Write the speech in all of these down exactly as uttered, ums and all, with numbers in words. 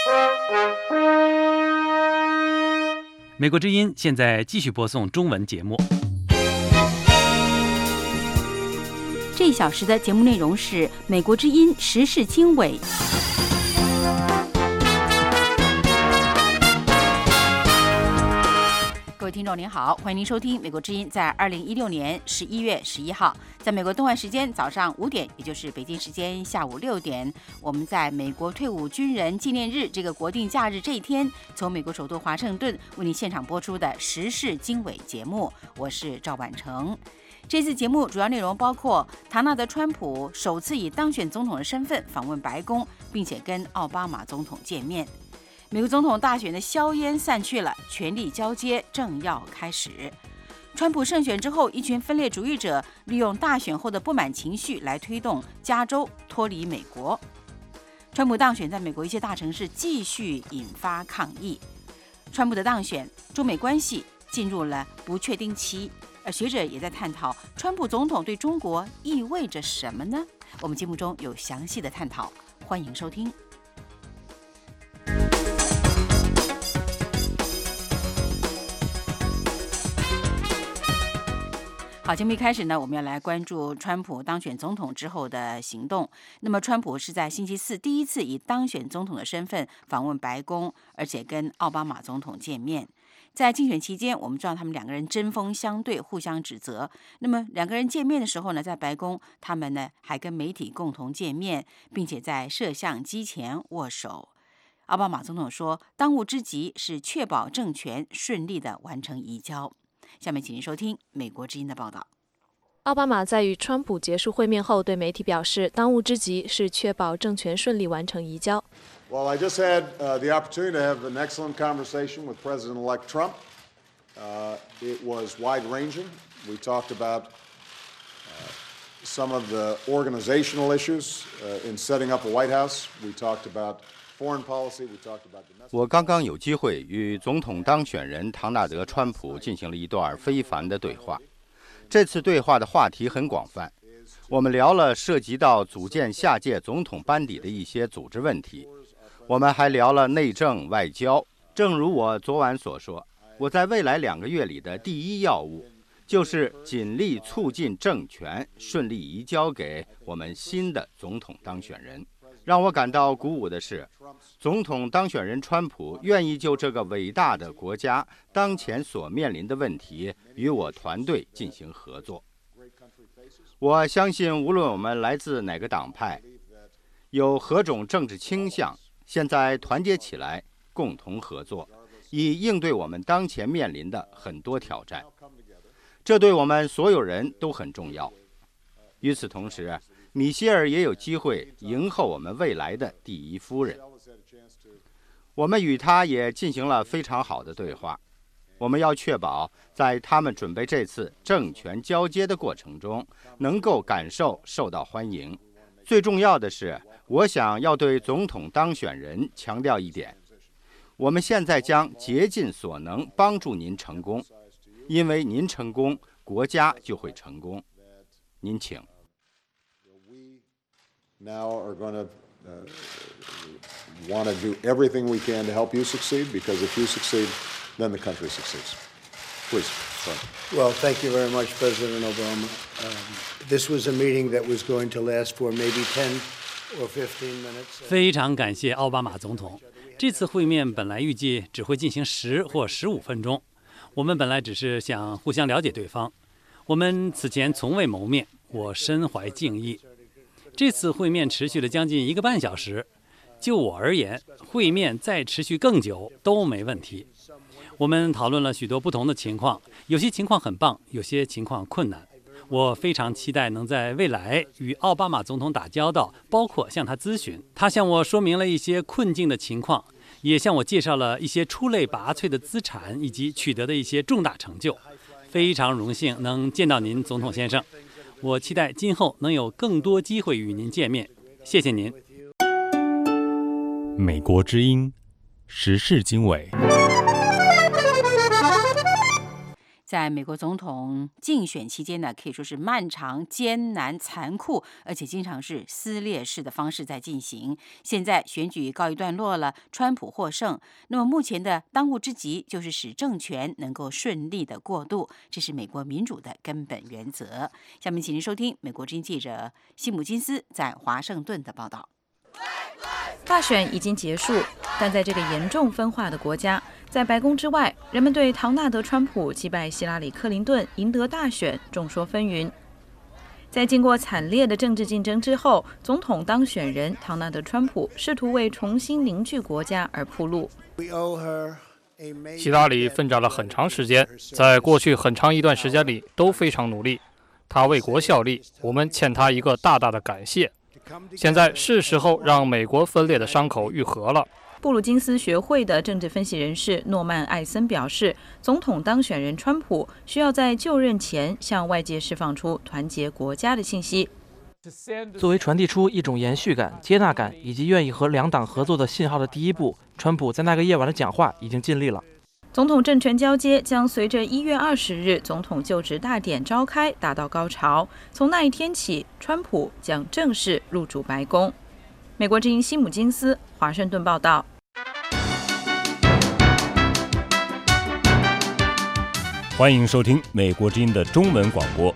美国之音现在继续播送中文节目。 这一小时的节目内容是美国之音时事经纬。各位听众您好，欢迎您收听美国之音在二零一六年十一月十一号，在美国东岸时间早上五点，也就是北京时间下午六点，我们在美国退伍军人纪念日这个国定假日这一天，从美国首都华盛顿为您现场播出的时事经纬节目，我是赵婉成。这次节目主要内容包括唐纳德·川普首次以当选总统的身份访问白宫，并且跟奥巴马总统见面。美国总统大选的硝烟散去了，权力交接正要开始。川普胜选之后，一群分裂主义者利用大选后的不满情绪来推动加州脱离美国。川普当选在美国一些大城市继续引发抗议。川普的当选，中美关系进入了不确定期，而学者也在探讨川普总统对中国意味着什么呢？我们节目中有详细的探讨，欢迎收听。好，节目一开始呢，我们要来关注川普当选总统之后的行动。那么，川普是在星期四第一次以当选总统的身份访问白宫，而且跟奥巴马总统见面。在竞选期间，我们知道他们两个人针锋相对，互相指责。那么两个人见面的时候呢，在白宫，他们呢还跟媒体共同见面，并且在摄像机前握手。奥巴马总统说，当务之急是确保政权顺利地完成移交。下面请您收听美国之音的报道。 奥巴马在与川普结束会面后对媒体表示，当务之急是确保政权顺利完成移交。 Well, I just had uh, the opportunity to have an excellent conversation with President-elect Trump. Uh, it was wide-ranging. We talked about uh, some of the organizational issues uh, in setting up a White House. We talked about foreign policy. We talked about domestic. 我刚刚有机会与总统当选人唐纳德·川普进行了一段非凡的对话。这次对话的话题很广泛，我们聊了涉及到组建下届总统班底的一些组织问题，我们还聊了内政外交。正如我昨晚所说，我在未来两个月里的第一要务就是尽力促进政权顺利移交给我们新的总统当选人。让我感到鼓舞的是，总统当选人川普愿意就这个伟大的国家当前所面临的问题与我团队进行合作。我相信无论我们来自哪个党派，有何种政治倾向，现在团结起来共同合作，以应对我们当前面临的很多挑战。这对我们所有人都很重要。与此同时，米歇尔也有机会迎候我们未来的第一夫人。我们与她也进行了非常好的对话。我们要确保在他们准备这次政权交接的过程中，能够感受受到欢迎。最重要的是，我想要对总统当选人强调一点：我们现在将竭尽所能帮助您成功，因为您成功，国家就会成功。您请。 Now are going to uh, want to do everything we can to help you succeed, because if you succeed, then the country succeeds. Please. Sorry. Well, thank you very much, President Obama. Um, this was a meeting that was going to last for maybe ten or fifteen minutes. 非常感谢奥巴马总统。这次会面本来预计只会进行十或十五分钟。我们本来只是想互相了解对方。我们此前从未谋面，我深怀敬意。这次会面持续了将近一个半小时，就我而言，会面再持续更久都没问题。我们讨论了许多不同的情况，有些情况很棒，有些情况困难。我非常期待能在未来与奥巴马总统打交道，包括向他咨询。他向我说明了一些困境的情况，也向我介绍了一些出类拔萃的资产以及取得的一些重大成就。非常荣幸能见到您，总统先生。我期待今后能有更多机会与您见面，谢谢您。 美国之音时事经纬。 在美国总统竞选期间呢，可以说是漫长、艰难、残酷，而且经常是撕裂式的方式在进行。现在选举告一段落了，川普获胜。那么目前的当务之急就是使政权能够顺利的过渡，这是美国民主的根本原则。下面请您收听美国之音记者西姆金斯在华盛顿的报道。 大选已经结束，但在这个严重分化的国家，在白宫之外，人们对唐纳德·川普击败希拉里·克林顿赢得大选众说纷纭。在经过惨烈的政治竞争之后，总统当选人唐纳德·川普试图为重新凝聚国家而铺路。 希拉里奋战了很长时间，在过去很长一段时间里都非常努力，他为国效力，我们欠他一个大大的感谢。现在是时候让美国分裂的伤口愈合了。 布鲁金斯学会的政治分析人士诺曼·艾森表示，总统当选人川普需要在就任前向外界释放出团结国家的信息。 作为传递出一种延续感、接纳感以及愿意和两党合作的信号的第一步，川普在那个夜晚的讲话已经尽力了。 总统政权交接将随着一月二十日总统就职大典召开达到高潮。从那一天起，川普将正式入主白宫。美国之音西姆金斯，华盛顿报道。 欢迎收听美国之音的中文广播。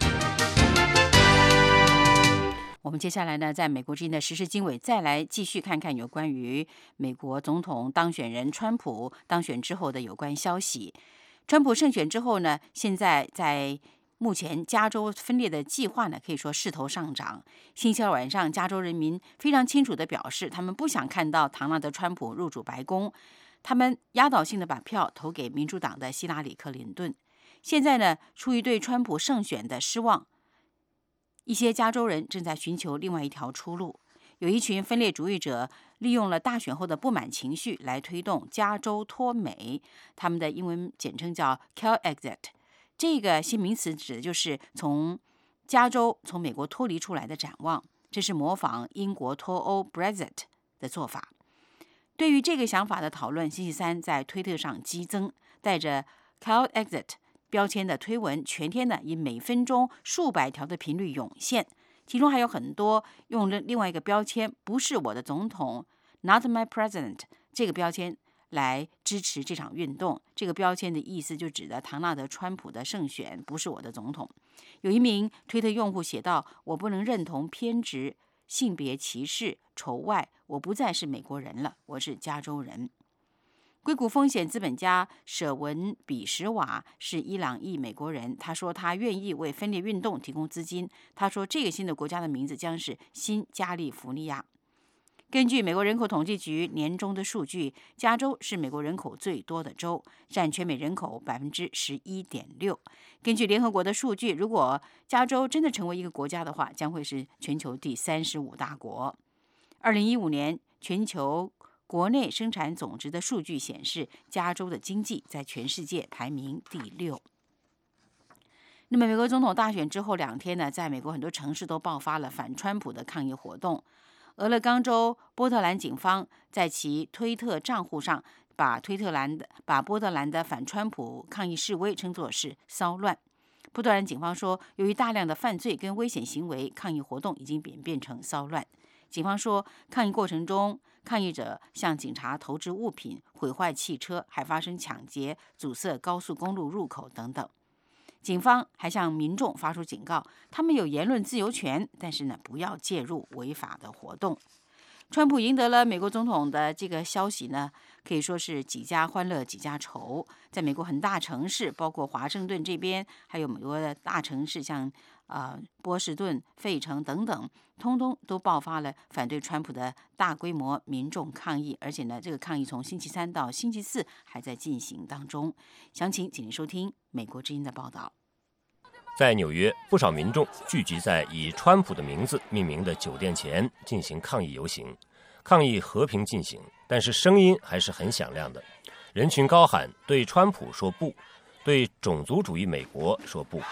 我们接下来呢，在美国之音的时事经纬再来继续看看有关于美国总统当选人川普当选之后的有关消息。川普胜选之后呢，现在在目前加州分裂的计划呢，可以说势头上涨。星期二晚上，加州人民非常清楚地表示，他们不想看到唐纳德·川普入主白宫，他们压倒性地把票投给民主党的希拉里·克林顿。现在呢，出于对川普胜选的失望，一些加州人正在寻求另外一条出路。有一群分裂主义者利用了大选后的不满情绪来推动加州脱美，他们的英文简称叫 Calexit。 这个新名词指的就是从加州从美国脱离出来的展望，这是模仿英国脱欧 Brexit 的做法。对于这个想法的讨论，星期三在推特上激增，带着 Calexit 标签的推文全天呢以每分钟数百条的频率涌现，其中还有很多用了另外一个标签，不是我的总统 Not my president 这个标签来支持这场运动。这个标签的意思就指的唐纳德·川普的胜选不是我的总统。有一名推特用户写道，我不能认同偏执、性别歧视、仇外，我不再是美国人了，我是加州人。硅谷风险资本家舍文比什瓦是伊朗裔美国人，他说他愿意为分裂运动提供资金。他说这个新的国家的名字将是新加利福尼亚。根据美国人口统计局年中的数据，加州是美国人口最多的州，占全美人口 百分之十一点六。 根据联合国的数据，如果加州真的成为一个国家的话，将会是全球第三十五大国。二零一五年全球国内生产总值的数据显示，加州的经济在全世界排名第六。那么美国总统大选之后两天呢，在美国很多城市都爆发了反川普的抗议活动。俄勒冈州波特兰警方在其推特账户上把推特兰的把波特兰的反川普抗议示威称作是骚乱。波特兰警方说，由于大量的犯罪跟危险行为，抗议活动已经演变成骚乱。警方说，抗议过程中，抗议者向警察投掷物品、毁坏汽车，还发生抢劫、阻塞高速公路入口等等。警方还向民众发出警告，他们有言论自由权，但是呢，不要介入违法的活动。川普赢得了美国总统的这个消息呢，可以说是几家欢乐几家愁。在美国很大城市，包括华盛顿这边，还有美国的大城市，像呃波士顿、费城等等，通通都爆发了反对川普的大规模民众抗议，而且呢，这个抗议从星期三到星期四还在进行当中。详情请您收听美国之音的报道。 在纽约，不少民众聚集在以川普的名字命名的酒店前进行抗议游行。抗议和平进行，但是声音还是很响亮的。人群高喊对川普说不，对种族主义美国说不。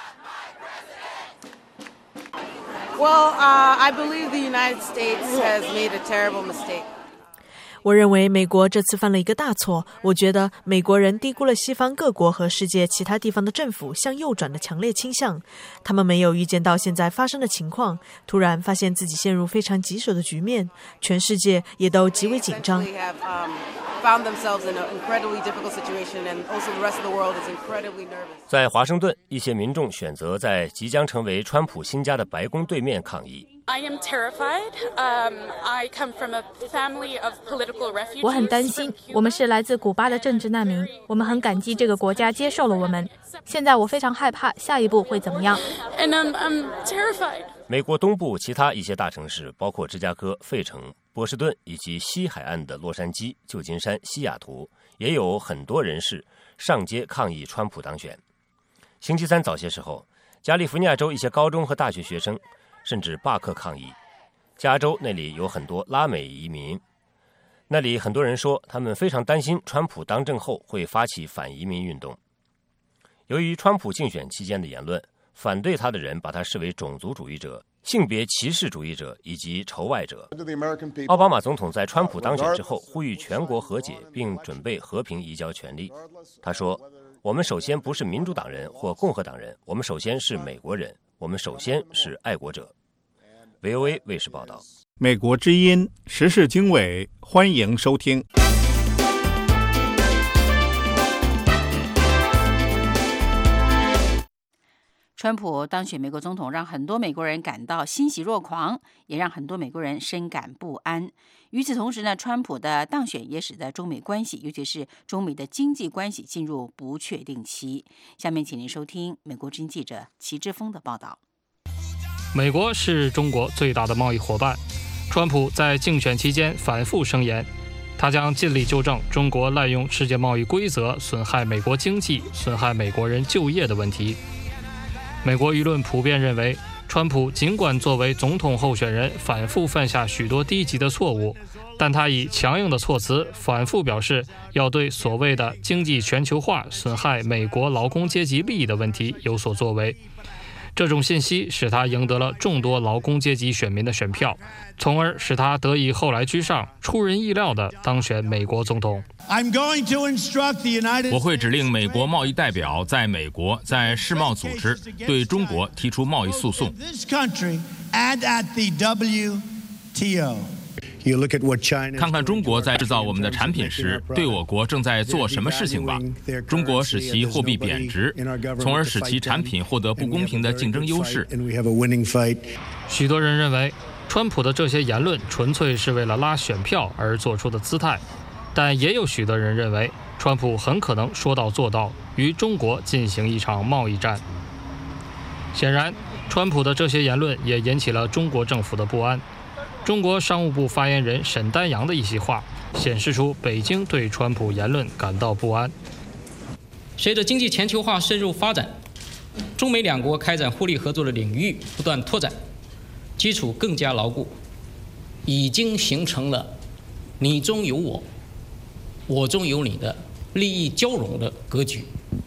Well, uh, I believe the United States has made a terrible mistake. 我认为美国这次犯了一个大错，我觉得美国人低估了西方各国和世界其他地方的政府向右转的强烈倾向，他们没有预见到现在发生的情况，突然发现自己陷入非常棘手的局面，全世界也都极为紧张。 在华盛顿，一些民众选择在即将成为川普新家的白宫对面抗议。 I am terrified. Um, I come from a family of political refugees. 我很担心，我们是来自古巴的政治难民，我们很感激这个国家接受了我们。现在我非常害怕下一步会怎么样。 And I'm, I'm terrified. 美国东部其他一些大城市，包括芝加哥、费城、波士顿以及西海岸的洛杉矶、旧金山、西雅图，也有很多人士上街抗议川普当选。星期三早些时候，加利福尼亚州一些高中和大学学生甚至罢课抗议。加州那里有很多拉美移民，那里很多人说他们非常担心川普当政后会发起反移民运动。由于川普竞选期间的言论，反对他的人把他视为种族主义者、性别歧视主义者以及仇外者。奥巴马总统在川普当选之后呼吁全国和解，并准备和平移交权力。他说，我们首先不是民主党人或共和党人，我们首先是美国人，我们首先是爱国者。V O A 卫视报道。 美国之音时事经纬，欢迎收听。 川普当选美国总统，让很多美国人感到欣喜若狂，也让很多美国人深感不安。与此同时呢，川普的当选也使得中美关系，尤其是中美的经济关系进入不确定期。下面请您收听美国之音记者齐志峰的报道。 美国是中国最大的贸易伙伴，川普在竞选期间反复声言，他将尽力纠正中国滥用世界贸易规则，损害美国经济、损害美国人就业的问题。美国舆论普遍认为，川普尽管作为总统候选人反复犯下许多低级的错误，但他以强硬的措辞反复表示要对所谓的经济全球化损害美国劳工阶级利益的问题有所作为。这种信息使他赢得了众多劳工阶级选民的选票，从而使他得以后来居上，出人意料地当选美国总统。 我会指令美国贸易代表在美国在世贸组织对中国提出贸易诉讼。看看中国在制造我们的产品时，对我国正在做什么事情吧。中国使其货币贬值，从而使其产品获得不公平的竞争优势。 许多人认为，川普的这些言论纯粹是为了拉选票而做出的姿态，但也有许多人认为，川普很可能说到做到，与中国进行一场贸易战。显然，川普的这些言论也引起了中国政府的不安。中国商务部发言人沈丹阳的一席话显示出北京对川普言论感到不安。 随着经济全球化深入发展，中美两国开展互利合作的领域不断拓展，基础更加牢固，已经形成了你中有我，我中有你的利益交融的格局。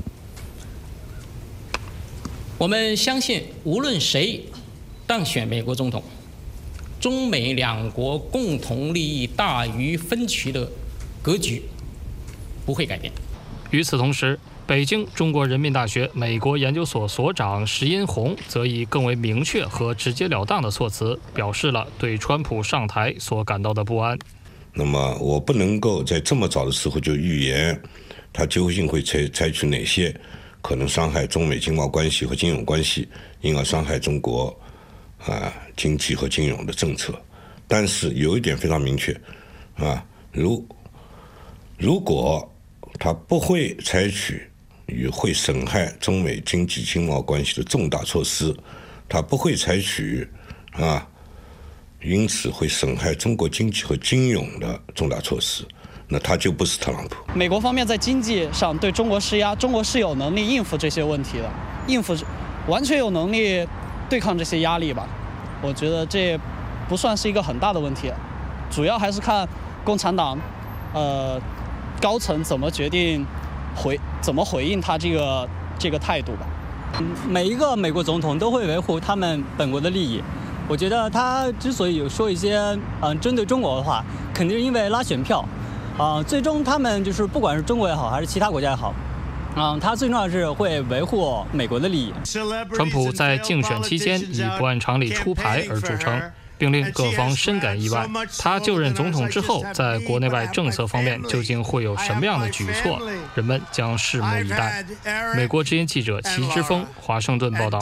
我们相信，无论谁当选美国总统，中美两国共同利益大于分歧的格局不会改变。 与此同时，北京中国人民大学美国研究所所长石殷红则以更为明确和直截了当的措辞，表示了对川普上台所感到的不安。 那么，我不能够在这么早的时候就预言，他究竟会采采取哪些可能伤害中美经贸关系和金融关系，因而伤害中国啊，经济和金融的政策。但是有一点非常明确，啊，如如果他不会采取与会损害中美经济经贸关系的重大措施，他不会采取啊，因此会损害中国经济和金融的重大措施，那他就不是特朗普。 美国方面在经济上对中国施压，中国是有能力应付这些问题的，应付完全有能力对抗这些压力吧。我觉得这不算是一个很大的问题，主要还是看共产党呃高层怎么决定回怎么回应他这个这个态度吧。 每一个美国总统都会维护他们本国的利益， 我觉得他之所以有说一些嗯针对中国的话，肯定是因为拉选票，啊，最终他们就是不管是中国也好，还是其他国家也好，嗯，他最重要是会维护美国的利益。 川普在竞选期间以不按常理出牌而著称，并令各方深感意外。他就任总统之后，在国内外政策方面究竟会有什么样的举措，人们将拭目以待。美国之音记者齐之峰，华盛顿报道。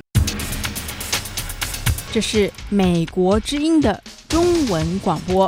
这是美国之音的中文广播。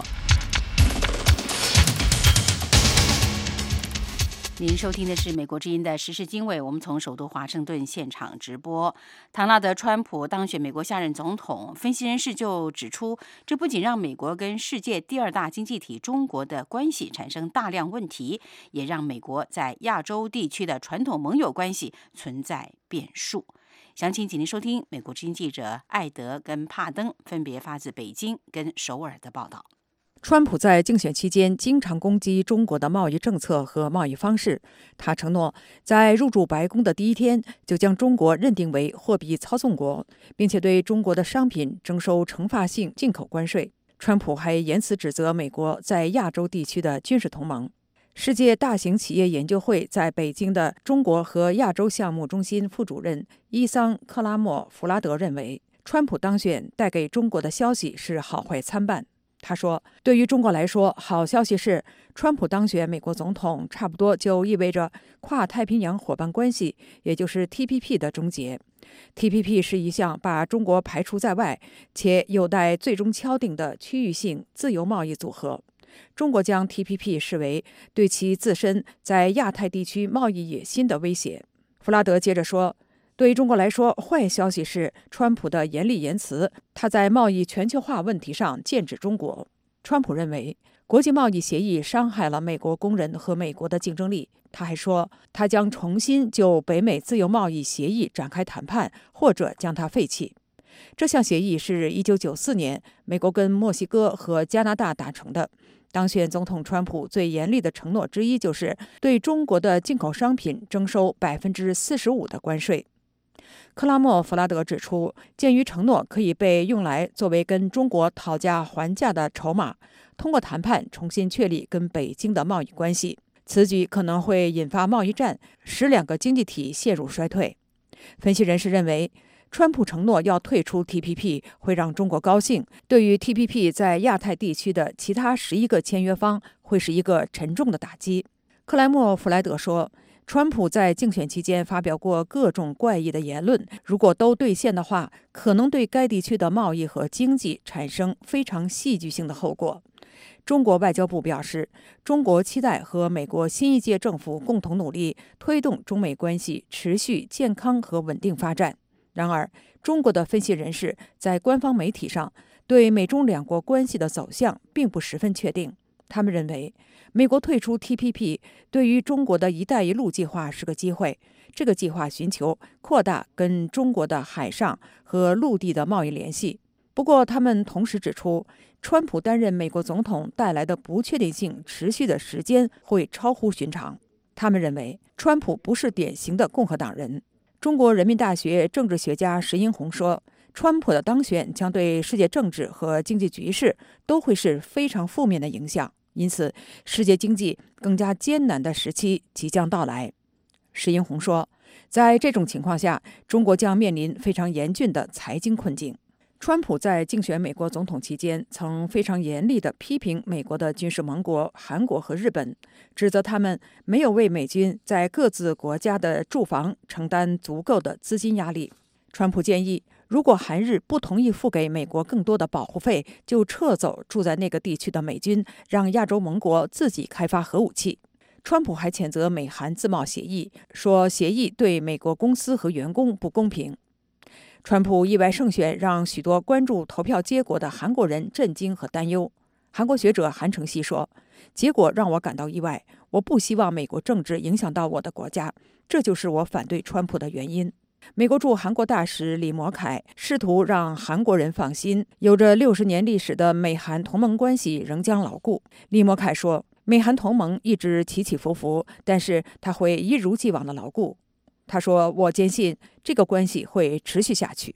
您收听的是美国之音的时事经纬，我们从首都华盛顿现场直播。唐纳德·川普当选美国下任总统，分析人士就指出，这不仅让美国跟世界第二大经济体中国的关系产生大量问题，也让美国在亚洲地区的传统盟友关系存在变数。详情请您收听美国之音记者艾德跟帕登分别发自北京跟首尔的报道。 川普在竞选期间经常攻击中国的贸易政策和贸易方式。他承诺在入驻白宫的第一天就将中国认定为货币操纵国，并且对中国的商品征收惩罚性进口关税。川普还言辞指责美国在亚洲地区的军事同盟。世界大型企业研究会在北京的中国和亚洲项目中心副主任伊桑·克拉莫弗拉德认为，川普当选带给中国的消息是好坏参半。他说，对于中国来说，好消息是川普当选美国总统，差不多就意味着跨太平洋伙伴关系，也就是 T P P 的终结。T P P 是一项把中国排除在外且有待最终敲定的区域性自由贸易组合。中国将 T P P 视为对其自身在亚太地区贸易野心的威胁。弗拉德接着说，对于中国来说，坏消息是川普的严厉言辞，他在贸易全球化问题上剑指中国。川普认为国际贸易协议伤害了美国工人和美国的竞争力。他还说，他将重新就北美自由贸易协议展开谈判，或者将它废弃。这项协议是一九九四年美国跟墨西哥和加拿大达成的。当选总统川普最严厉的承诺之一就是对中国的进口商品征收百分之四十五的关税。克拉莫弗拉德指出，鉴于承诺可以被用来作为跟中国讨价还价的筹码，通过谈判重新确立跟北京的贸易关系，此举可能会引发贸易战，使两个经济体陷入衰退。分析人士认为，川普承诺要退出 T P P 会让中国高兴，对于 T P P 在亚太地区的其他十一个签约方会是一个沉重的打击。克莱默弗莱德说，川普在竞选期间发表过各种怪异的言论，如果都兑现的话，可能对该地区的贸易和经济产生非常戏剧性的后果。中国外交部表示，中国期待和美国新一届政府共同努力，推动中美关系持续健康和稳定发展。然而，中国的分析人士在官方媒体上对美中两国关系的走向并不十分确定。他们认为，美国退出 T P P 对于中国的一带一路计划是个机会。这个计划寻求扩大跟中国的海上和陆地的贸易联系。不过，他们同时指出，川普担任美国总统带来的不确定性持续的时间会超乎寻常。他们认为，川普不是典型的共和党人。中国人民大学政治学家石英红说，川普的当选将对世界政治和经济局势都会是非常负面的影响，因此世界经济更加艰难的时期即将到来。石英红说，在这种情况下，中国将面临非常严峻的财经困境。川普在竞选美国总统期间曾非常严厉地批评美国的军事盟国韩国和日本，指责他们没有为美军在各自国家的驻防承担足够的资金压力。川普建议，如果韩日不同意付给美国更多的保护费，就撤走住在那个地区的美军，让亚洲盟国自己开发核武器。川普还谴责美韩自贸协议，说协议对美国公司和员工不公平。川普意外胜选让许多关注投票结果的韩国人震惊和担忧。韩国学者韩承熙说，结果让我感到意外，我不希望美国政治影响到我的国家，这就是我反对川普的原因。美国驻韩国大使李摩凯试图让韩国人放心，有着六十年历史的美韩同盟关系仍将牢固。李摩凯说，美韩同盟一直起起伏伏，但是它会一如既往的牢固。他说，我坚信这个关系会持续下去。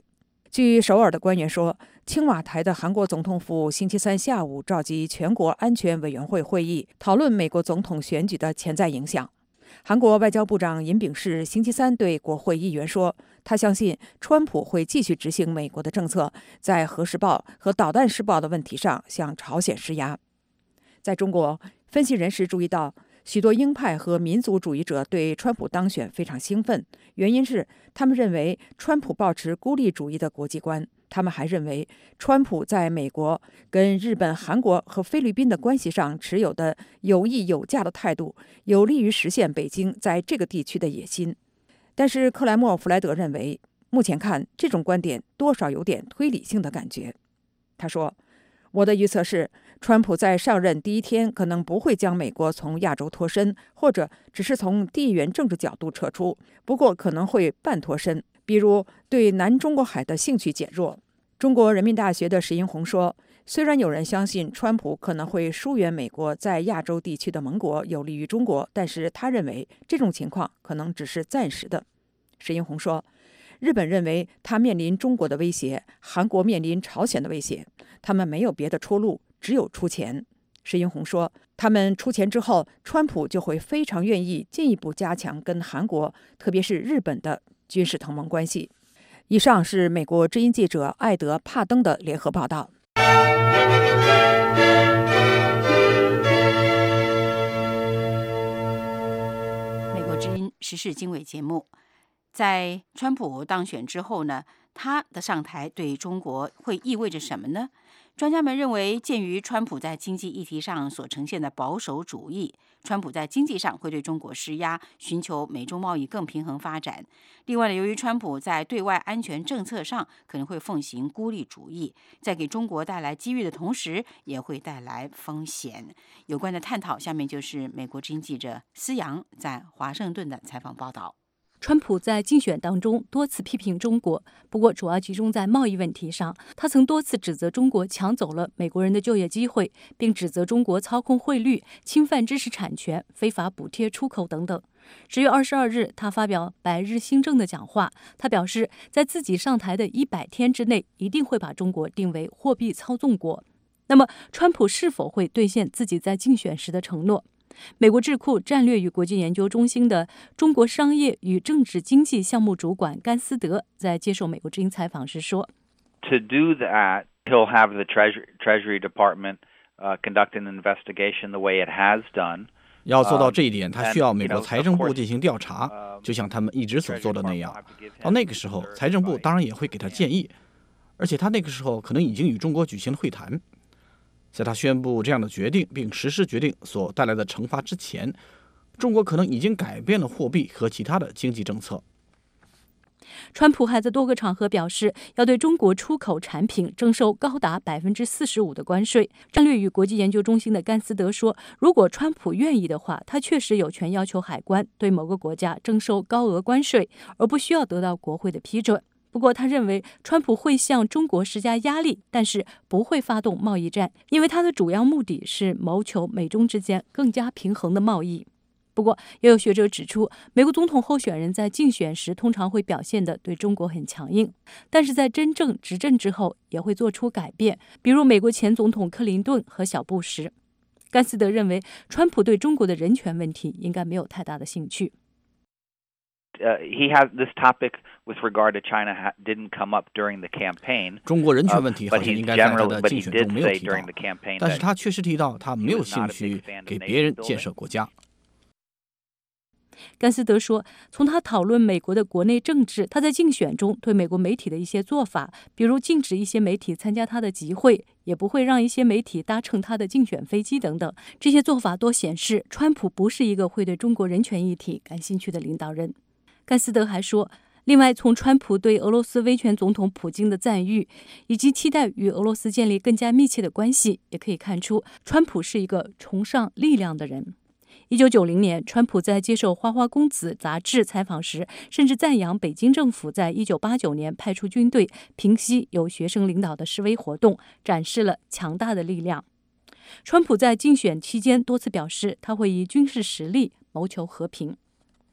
据首尔的官员说，青瓦台的韩国总统府星期三下午召集全国安全委员会会议，讨论美国总统选举的潜在影响。韩国外交部长尹炳世星期三对国会议员说，他相信川普会继续执行美国的政策，在核试爆和导弹试爆的问题上向朝鲜施压。在中国，分析人士注意到，许多鹰派和民族主义者对川普当选非常兴奋，原因是他们认为川普抱持孤立主义的国际观。他们还认为，川普在美国跟日本、韩国和菲律宾的关系上持有的有益有价的态度，有利于实现北京在这个地区的野心。但是克莱默·弗莱德认为，目前看这种观点多少有点推理性的感觉。他说，我的预测是，川普在上任第一天可能不会将美国从亚洲脱身，或者只是从地缘政治角度撤出，不过可能会半脱身，比如对南中国海的兴趣减弱。中国人民大学的石英红说，虽然有人相信川普可能会疏远美国在亚洲地区的盟国，有利于中国，但是他认为这种情况可能只是暂时的。石英红说，日本认为他面临中国的威胁，韩国面临朝鲜的威胁，他们没有别的出路，只有出钱。石英红说，他们出钱之后，川普就会非常愿意进一步加强跟韩国，特别是日本的军事同盟关系。以上是美国之音记者艾德·帕登的联合报道。 美国之音时事经纬节目，在川普当选之后呢，他的上台对中国会意味着什么呢？专家们认为，鉴于川普在经济议题上所呈现的保守主义，川普在经济上会对中国施压，寻求美中贸易更平衡发展。另外呢，由于川普在对外安全政策上可能会奉行孤立主义，在给中国带来机遇的同时，也会带来风险。有关的探讨，下面就是美国之音记者思阳在华盛顿的采访报道。 川普在竞选当中多次批评中国，不过主要集中在贸易问题上。他曾多次指责中国抢走了美国人的就业机会，并指责中国操控汇率、侵犯知识产权、非法补贴出口等等。十月二十二日，他发表百日新政的讲话，他表示，在自己上台的一百天之内，一定会把中国定为货币操纵国。那么，川普是否会兑现自己在竞选时的承诺？美国智库战略与国际研究中心的中国商业与政治经济项目主管甘斯德在接受美国之音采访时说 ：“To do that, he'll have the Treasury Treasury Department uh, conduct an investigation the way it has done.” 要做到这一点，他需要美国财政部进行调查，就像他们一直所做的那样。到那个时候，财政部当然也会给他建议，而且他那个时候可能已经与中国举行了会谈。在他宣布这样的决定并实施决定所带来的惩罚之前，中国可能已经改变了货币和其他的经济政策。 川普还在多个场合表示，要对中国出口产品征收高达百分之四十五的关税。战略与国际研究中心的甘斯德说，如果川普愿意的话，他确实有权要求海关对某个国家征收高额关税，而不需要得到国会的批准。不过，他认为川普会向中国施加压力，但是不会发动贸易战，因为他的主要目的是谋求美中之间更加平衡的贸易。不过，也有学者指出，美国总统候选人在竞选时通常会表现得对中国很强硬，但是在真正执政之后也会做出改变，比如美国前总统克林顿和小布什。甘斯德认为，川普对中国的人权问题应该没有太大的兴趣。 Uh, he has this topic with regard to China ha, didn't come up during the campaign. 中国人权问题好像应该在他的竞选中没有提到，但是他确实提到他没有兴趣给别人建设国家。 甘斯德说，从他讨论美国的国内政治，他在竞选中对美国媒体的一些做法，比如禁止一些媒体参加他的集会，也不会让一些媒体搭乘他的竞选飞机等等，这些做法都显示川普不是一个会对中国人权议题感兴趣的领导人。甘斯德还说，另外从川普对俄罗斯威权总统普京的赞誉，以及期待与俄罗斯建立更加密切的关系，也可以看出川普是一个崇尚力量的人。一九九零年，川普在接受《花花公子》杂志采访时，甚至赞扬北京政府在一九八九年派出军队平息由学生领导的示威活动，展示了强大的力量。川普在竞选期间多次表示，他会以军事实力谋求和平。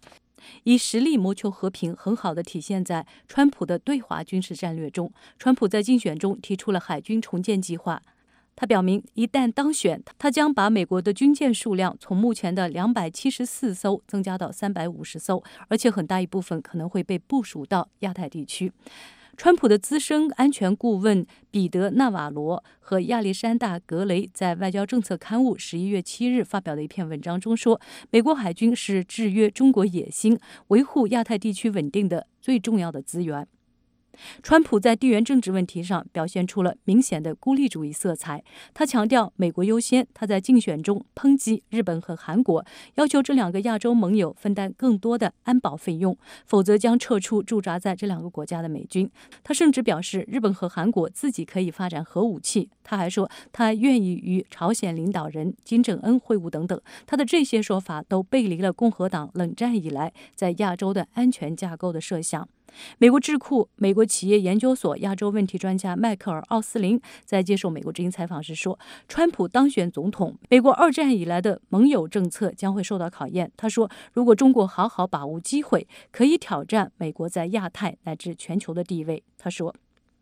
以实力谋求和平很好地体现在川普的对华军事战略中。川普在竞选中提出了海军重建计划，他表明一旦当选，他将把美国的军舰数量从目前的两百七十四艘增加到三百五十艘，而且很大一部分可能会被部署到亚太地区。川普的资深安全顾问彼得·纳瓦罗和亚历山大·格雷在外交政策刊物十一月七日发表的一篇文章中说，美国海军是制约中国野心、维护亚太地区稳定的最重要的资源。川普在地缘政治问题上表现出了明显的孤立主义色彩，他强调美国优先，他在竞选中抨击日本和韩国，要求这两个亚洲盟友分担更多的安保费用，否则将撤出驻扎在这两个国家的美军。他甚至表示日本和韩国自己可以发展核武器，他还说他愿意与朝鲜领导人金正恩会晤等等。他的这些说法都背离了共和党冷战以来在亚洲的安全架构的设想。美国智库美国企业研究所亚洲问题专家迈克尔·奥斯林在接受美国之音采访时说，川普当选总统，美国二战以来的盟友政策将会受到考验。他说，如果中国好好把握机会，可以挑战美国在亚太乃至全球的地位。他说，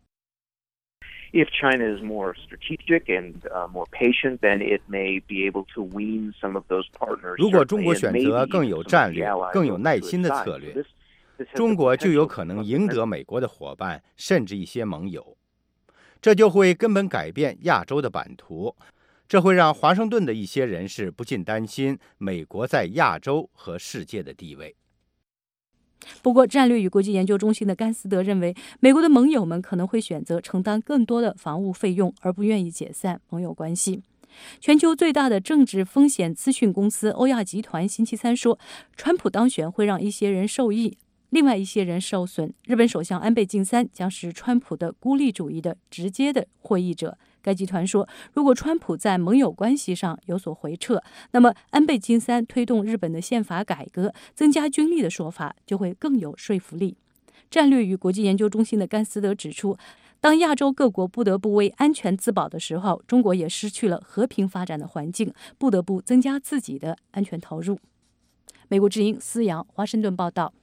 If China is more strategic and uh, more patient, then it may be able to wean some of those partners. 如果中国选择更有战略、更有耐心的策略，中国就有可能赢得美国的伙伴，甚至一些盟友。这就会根本改变亚洲的版图，这会让华盛顿的一些人士不禁担心美国在亚洲和世界的地位。 不过，战略与国际研究中心的甘斯德认为，美国的盟友们可能会选择承担更多的防务费用，而不愿意解散盟友关系。全球最大的政治风险咨询公司欧亚集团星期三说，川普当选会让一些人受益，另外一些人受损。日本首相安倍晋三将是川普的孤立主义的直接的获益者。该集团说，如果川普在盟友关系上有所回撤，那么安倍晋三推动日本的宪法改革、增加军力的说法就会更有说服力。战略与国际研究中心的甘斯德指出，当亚洲各国不得不为安全自保的时候，中国也失去了和平发展的环境，不得不增加自己的安全投入。美国之音思阳华盛顿报道。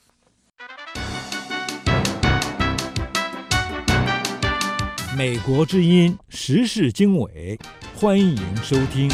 美国之音时事经纬，欢迎收听。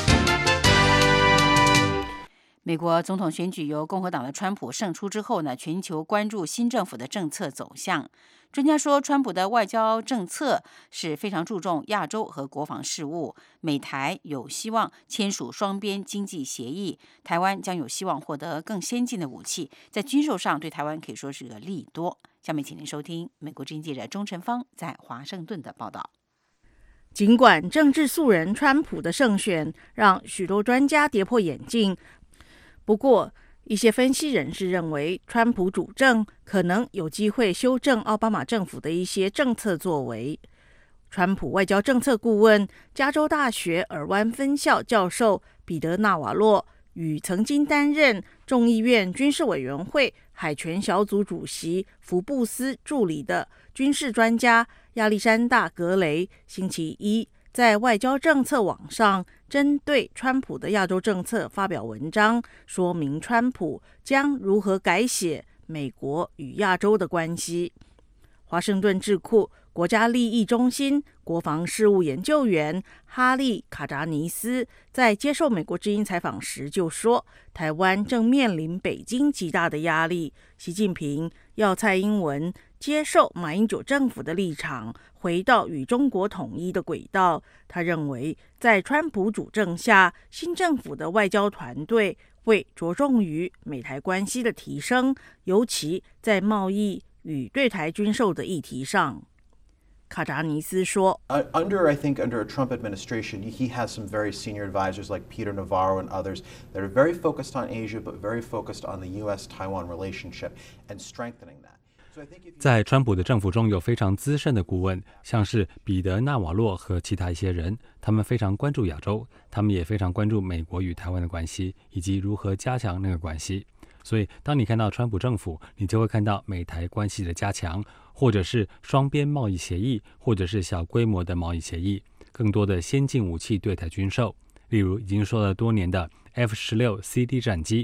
美国总统选举由共和党的川普胜出之后呢，全球关注新政府的政策走向。专家说，川普的外交政策是非常注重亚洲和国防事务，美台有希望签署双边经济协议，台湾将有希望获得更先进的武器，在军售上对台湾可以说是个利多。下面请您收听美国之音记者钟晨芳在华盛顿的报道。 尽管政治素人川普的胜选让许多专家跌破眼镜，不过一些分析人士认为，川普主政可能有机会修正奥巴马政府的一些政策作为。川普外交政策顾问、加州大学尔湾分校教授彼得·纳瓦洛与曾经担任众议院军事委员会海权小组主席福布斯助理的军事专家亚历山大·格雷星期一在外交政策网上针对川普的亚洲政策发表文章，说明川普将如何改写美国与亚洲的关系。华盛顿智库国家利益中心国防事务研究员哈利·卡扎尼斯在接受美国之音采访时就说，台湾正面临北京极大的压力，习近平要蔡英文接受马英九政府的立场，回到与中国统一的轨道。他认为，在川普主政下，新政府的外交团队会着重于美台关系的提升，尤其在贸易与对台军售的议题上。卡扎尼斯说 Under, I think, under a Trump administration, he has some very senior advisors like Peter Navarro and others that are very focused on Asia, but very focused on the U S Taiwan relationship and strengthening that. 在川普的政府中有非常资深的顾问，像是彼得·纳瓦洛和其他一些人，他们非常关注亚洲，他们也非常关注美国与台湾的关系，以及如何加强那个关系。所以当你看到川普政府，你就会看到美台关系的加强，或者是双边贸易协议，或者是小规模的贸易协议，更多的先进武器对台军售，例如已经说了多年的 F 十六 C D 战机，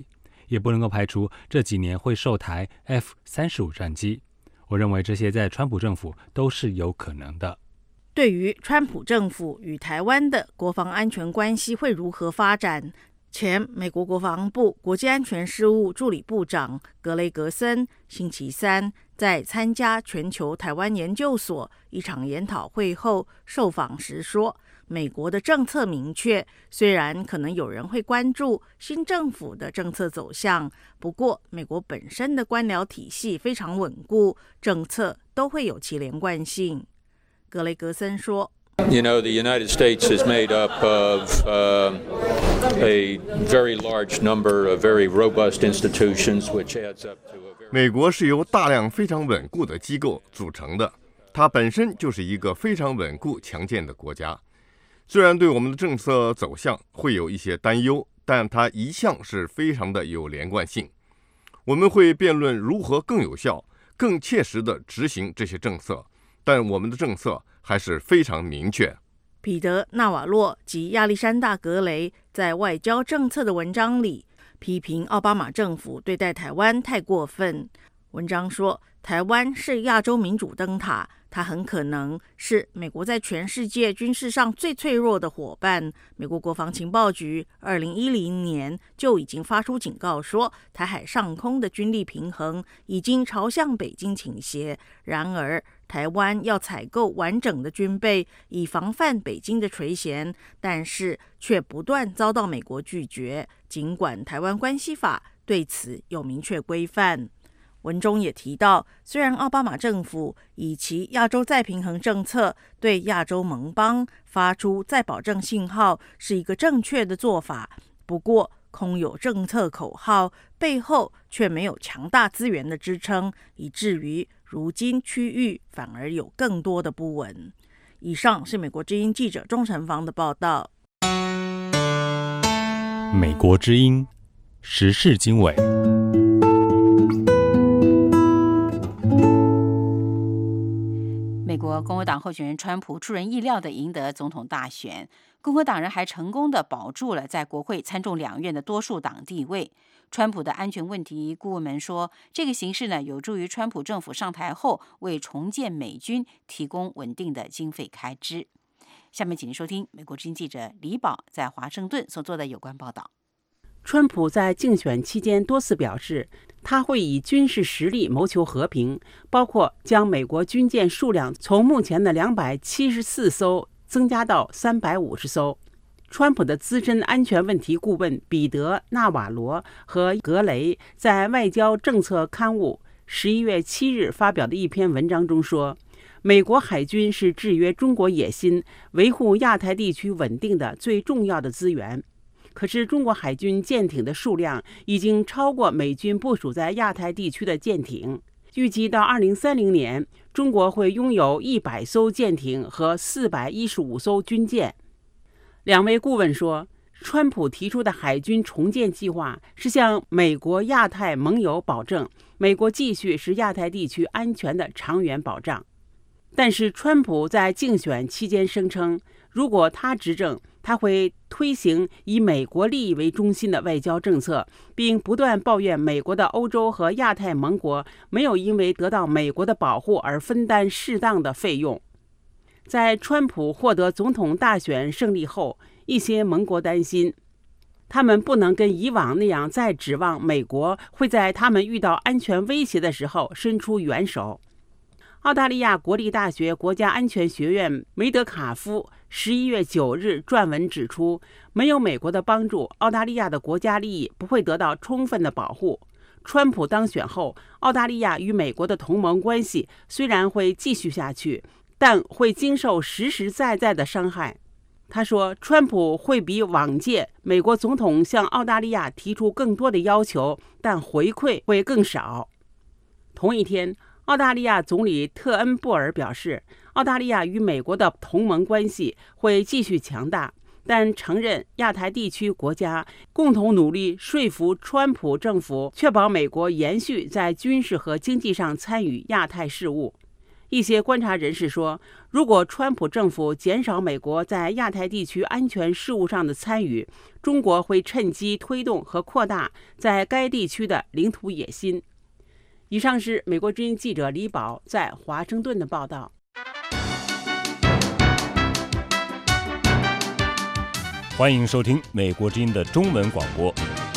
也不能够排除这几年会售台 F 三十五 战机。我认为这些在川普政府都是有可能的。 对于川普政府与台湾的国防安全关系会如何发展，前美国国防部国际安全事务助理部长格雷格森星期三在参加全球台湾研究所一场研讨会后受访时说，美国的政策明确，虽然可能有人会关注新政府的政策走向，不过美国本身的官僚体系非常稳固，政策都会有其连贯性。格雷格森说 You know, the United States is made up of uh, a very large number of very robust institutions, which adds up to a very... 美国是由大量非常稳固的机构组成的，它本身就是一个非常稳固强健的国家。虽然对我们的政策走向会有一些担忧，但它一向是非常的有连贯性。我们会辩论如何更有效、更切实地执行这些政策，但我们的政策还是非常明确。 彼得·纳瓦洛及亚历山大·格雷在外交政策的文章里批评奥巴马政府对待台湾太过分。文章说，台湾是亚洲民主灯塔，它很可能是美国在全世界军事上最脆弱的伙伴。美国国防情报局二零一零年就已经发出警告说，台海上空的军力平衡已经朝向北京倾斜。然而台湾要采购完整的军备，以防范北京的垂涎，但是却不断遭到美国拒绝，尽管台湾关系法对此有明确规范。文中也提到，虽然奥巴马政府以其亚洲再平衡政策对亚洲盟邦发出再保证信号是一个正确的做法，不过空有政策口号，背后却没有强大资源的支撑，以至于如今区域反而有更多的不稳。以上是美国之音记者钟成芳的报道。 美国之音时事经纬。 美国共和党候选人川普出人意料地赢得总统大选，共和党人还成功地保住了在国会参众两院的多数党地位。川普的安全问题顾问们说，这个形势呢，有助于川普政府上台后为重建美军提供稳定的经费开支。下面请您收听美国之音记者李宝在华盛顿所做的有关报道。 川普在竞选期间多次表示，他会以军事实力谋求和平，包括将美国军舰数量从目前的两百七十四艘增加到三百五十艘。川普的资深安全问题顾问彼得·纳瓦罗和格雷在外交政策刊物十一月七日发表的一篇文章中说，美国海军是制约中国野心、维护亚太地区稳定的最重要的资源。可是中国海军舰艇的数量已经超过美军部署在亚太地区的舰艇。预计到二零三零年，中国会拥有一百艘舰艇和四百一十五艘军舰。两位顾问说，川普提出的海军重建计划是向美国亚太盟友保证，美国继续是亚太地区安全的长远保障。但是川普在竞选期间声称，如果他执政，他会推行以美国利益为中心的外交政策，并不断抱怨美国的欧洲和亚太盟国没有因为得到美国的保护而分担适当的费用。在川普获得总统大选胜利后，一些盟国担心，他们不能跟以往那样再指望美国会在他们遇到安全威胁的时候伸出援手。澳大利亚国立大学国家安全学院梅德卡夫十一月九日撰文指出，没有美国的帮助，澳大利亚的国家利益不会得到充分的保护。川普当选后，澳大利亚与美国的同盟关系虽然会继续下去，但会经受实实在在的伤害。他说，川普会比往届美国总统向澳大利亚提出更多的要求，但回馈会更少。同一天，澳大利亚总理特恩布尔表示，澳大利亚与美国的同盟关系会继续强大，但承认亚太地区国家共同努力说服川普政府确保美国延续在军事和经济上参与亚太事务。 一些观察人士说，如果川普政府减少美国在亚太地区安全事务上的参与，中国会趁机推动和扩大在该地区的领土野心。以上是美国之音记者李宝在华盛顿的报道。 欢迎收听美国之音的中文广播。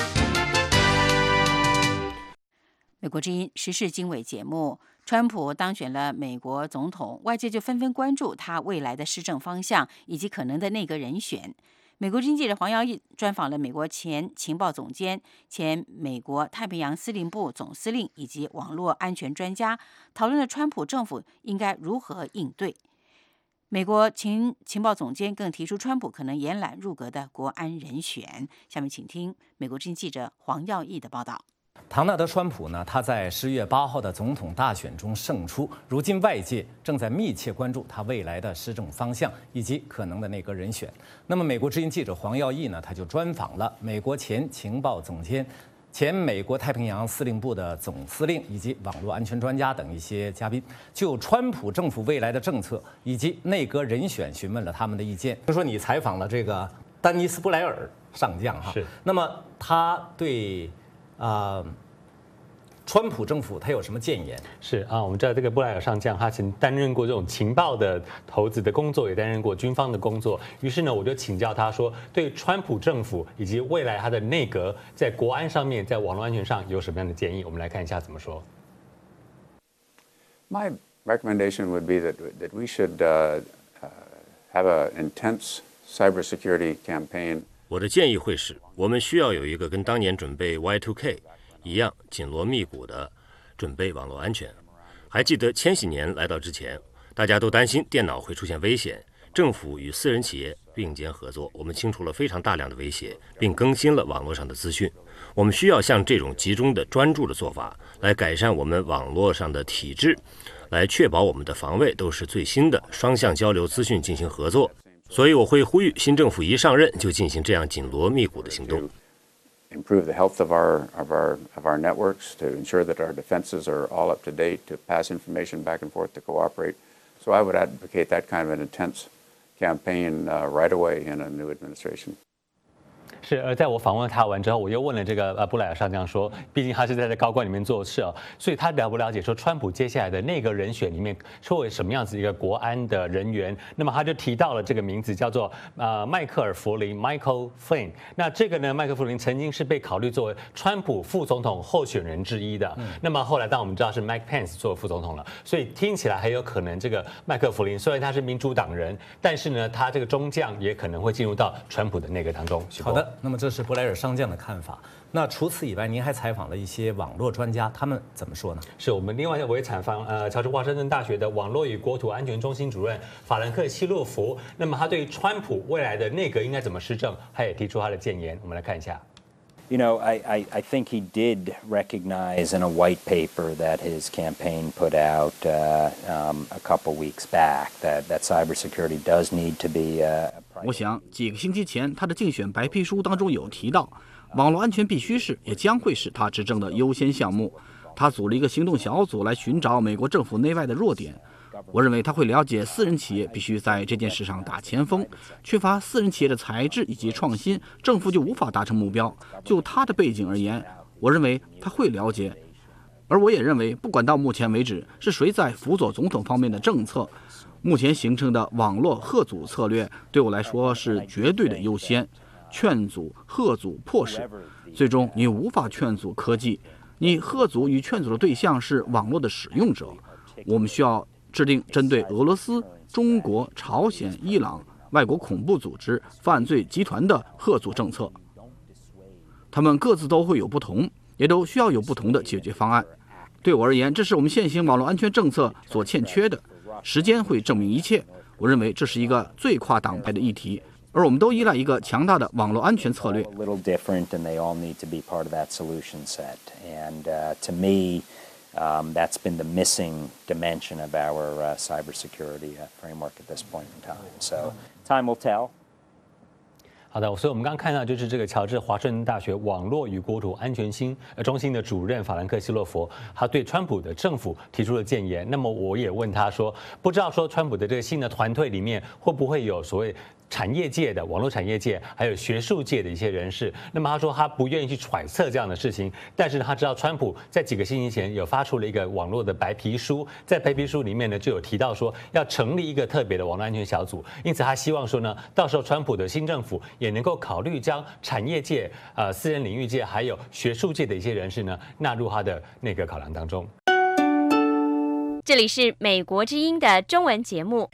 美国之音时事经纬节目，川普当选了美国总统，外界就纷纷关注他未来的施政方向以及可能的内阁人选。美国之音记者黄耀义专访了美国前情报总监、前美国太平洋司令部总司令以及网络安全专家，讨论了川普政府应该如何应对。美国情情报总监更提出川普可能延揽入阁的国安人选。下面请听美国之音记者黄耀义的报道。 唐纳德·川普呢，他在十月八号的总统大选中胜出，如今外界正在密切关注他未来的施政方向以及可能的内阁人选。那么，美国之音记者黄耀义呢，他就专访了美国前情报总监、前美国太平洋司令部的总司令以及网络安全专家等一些嘉宾，就川普政府未来的政策以及内阁人选询问了他们的意见。听说你采访了这个丹尼斯·布莱尔上将哈， 是。 那么他对啊、呃，川普政府他有什么建言？ 是啊，我们知道这个布莱尔上将，他曾担任过这种情报的头子的工作，也担任过军方的工作。于是呢，我就请教他说，对川普政府以及未来他的内阁在国安上面，在网络安全上有什么样的建议？我们来看一下怎么说。 My recommendation would be that that we should uh, uh, have an intense cybersecurity campaign. 我的建议会是，我们需要有一个跟当年准备 Y 二 K 一样紧锣密鼓的准备网络安全。还记得千禧年来到之前，大家都担心电脑会出现危险，政府与私人企业并肩合作，我们清除了非常大量的威胁，并更新了网络上的资讯。我们需要像这种集中的专注的做法，来改善我们网络上的体制，来确保我们的防卫都是最新的双向交流资讯进行合作。所以我会呼吁新政府一上任就进行这样紧锣密鼓的行动。 Improve the health of our of our of our networks to ensure that our defenses are all up to date, to pass information back and forth, to cooperate. So I would advocate that kind of an intense campaign uh, right away in a new administration. 是，而在我访问他完之后，我又问了这个呃布莱尔上将说，毕竟他是在这高官里面做事哦，所以他了不了解说川普接下来的内阁人选里面会有什么样子一个国安的人员？那么他就提到了这个名字叫做呃迈克尔·弗林 （Michael Flynn）。那这个呢，麦克弗林曾经是被考虑作为川普副总统候选人之一的。嗯、那么后来，当我们知道是 Mike Pence 做副总统了，所以听起来很有可能这个麦克弗林虽然他是民主党人，但是呢，他这个中将也可能会进入到川普的内阁当中。 好的。那么这是布莱尔上将的看法。那除此以外，您还采访了一些网络专家，他们怎么说呢？ 是我们另外我也采访呃，乔治华盛顿大学的网络与国土安全中心主任法兰克·希洛夫。那么他对川普未来的内阁应该怎么施政，他也提出他的建言。我们来看一下。 You know, I, I, I think he did recognize in a white paper that his campaign put out uh, um, a couple weeks back that, that cybersecurity does need to be a priority. 我想几个星期前他的竞选白皮书当中有提到，网络安全必须是，也将会是他执政的优先项目。他组了一个行动小组来寻找美国政府内外的弱点。我认为他会了解私人企业必须在这件事上打前锋，缺乏私人企业的才智以及创新，政府就无法达成目标。就他的背景而言，我认为他会了解。而我也认为，不管到目前为止是谁在辅佐总统方面的政策，目前形成的网络吓阻策略对我来说是绝对的优先。劝阻、吓阻、迫使，最终你无法劝阻科技，你吓阻与劝阻的对象是网络的使用者。我们需要制定针对俄罗斯、中国、朝鲜、伊朗外国恐怖组织、犯罪集团的吓阻政策。他们各自都会有不同，也都需要有不同的解决方案。对我而言，这是我们现行网络安全政策所欠缺的。时间会证明一切。我认为这是一个最跨党派的议题，而我们都依赖一个强大的网络安全策略。 Um, that's been the missing dimension of our uh, cybersecurity uh, framework at this point in time. So time will tell. 好的，所以我们刚刚看到就是这个乔治华盛顿大学网络与国土安全心中心的主任法兰克希洛佛，他对川普的政府提出了谏言。那么我也问他说，不知道说川普的这个新的团队里面会不会有所谓产业界的、网络产业界，还有学术界的一些人士。那么他说他不愿意去揣测这样的事情，但是他知道川普在几个星期前有发出了一个网络的白皮书，在白皮书里面呢就有提到说要成立一个特别的网络安全小组，因此他希望说呢，到时候川普的新政府也能够考虑将产业界、呃私人领域界还有学术界的一些人士呢纳入他的那个考量当中。 这里是美国之音的中文节目。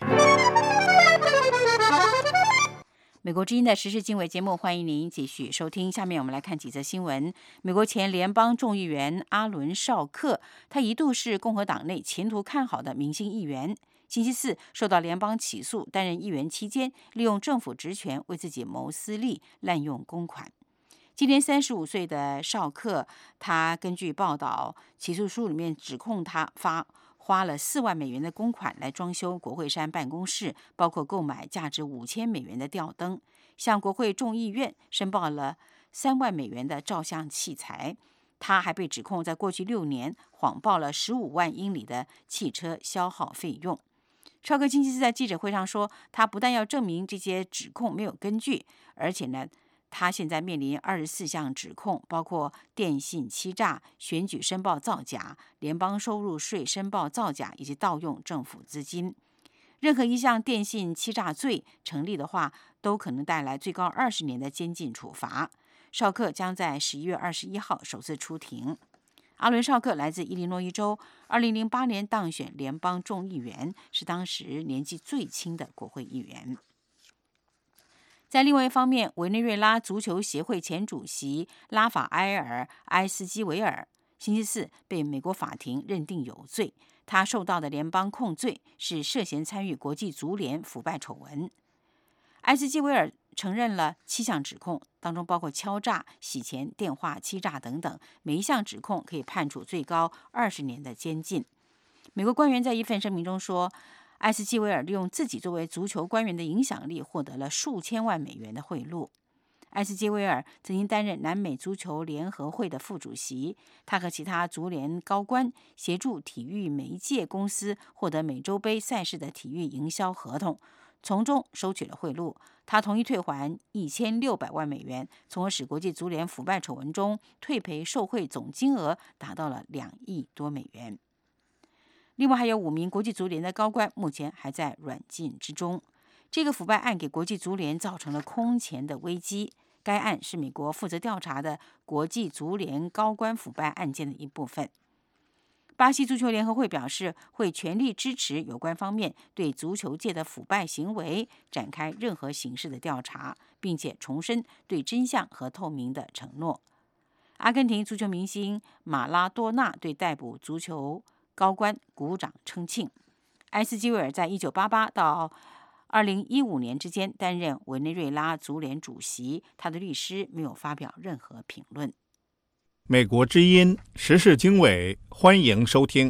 美国之音的时事经纬节目，欢迎您继续收听。下面我们来看几则新闻。美国前联邦众议员阿伦·绍克，他一度是共和党内前途看好的明星议员。星期四受到联邦起诉，担任议员期间利用政府职权为自己谋私利，滥用公款。今年三十五岁的绍克，他根据报道，起诉书里面指控他发花了四万美元的公款来装修国会山办公室，包括购买价值五千美元的吊灯，向国会众议院申报了三万美元的照相器材。他还被指控在过去六年谎报了十五万英里的汽车消耗费用。绍克星期四在记者会上说，他不但要证明这些指控没有根据，而且呢，他现在面临二十四项指控，包括电信欺诈、选举申报造假、联邦收入税申报造假以及盗用政府资金。任何一项电信欺诈罪成立的话，都可能带来最高二十年的监禁处罚。绍克将在十一月二十一号首次出庭。阿伦·绍克来自伊利诺伊州，二零零八年当选联邦众议员，是当时年纪最轻的国会议员。在另外一方面，委内瑞拉足球协会前主席拉法埃尔·埃斯基维尔星期四被美国法庭认定有罪，他受到的联邦控罪是涉嫌参与国际足联腐败丑闻。埃斯基维尔承认了七项指控，当中包括敲诈、洗钱、电话欺诈等等，每一项指控可以判处最高二十年的监禁。美国官员在一份声明中说，埃斯基维尔利用自己作为足球官员的影响力，获得了数千万美元的贿赂。埃斯基维尔曾经担任南美足球联合会的副主席，他和其他足联高官协助体育媒介公司获得美洲杯赛事的体育营销合同，从中收取了贿赂。他同意退还一千六百万美元，从而使国际足联腐败丑闻中退赔受贿总金额达到了两亿多美元。另外还有五名国际足联的高官目前还在软禁之中。这个腐败案给国际足联造成了空前的危机。该案是美国负责调查的国际足联高官腐败案件的一部分。巴西足球联合会表示，会全力支持有关方面对足球界的腐败行为展开任何形式的调查，并且重申对真相和透明的承诺。阿根廷足球明星马拉多纳对逮捕足球高官鼓掌称庆。埃斯基维尔在一九八八到二零一五年之间担任委内瑞拉足联主席，他的律师没有发表任何评论。 美国之音时事经纬，欢迎收听。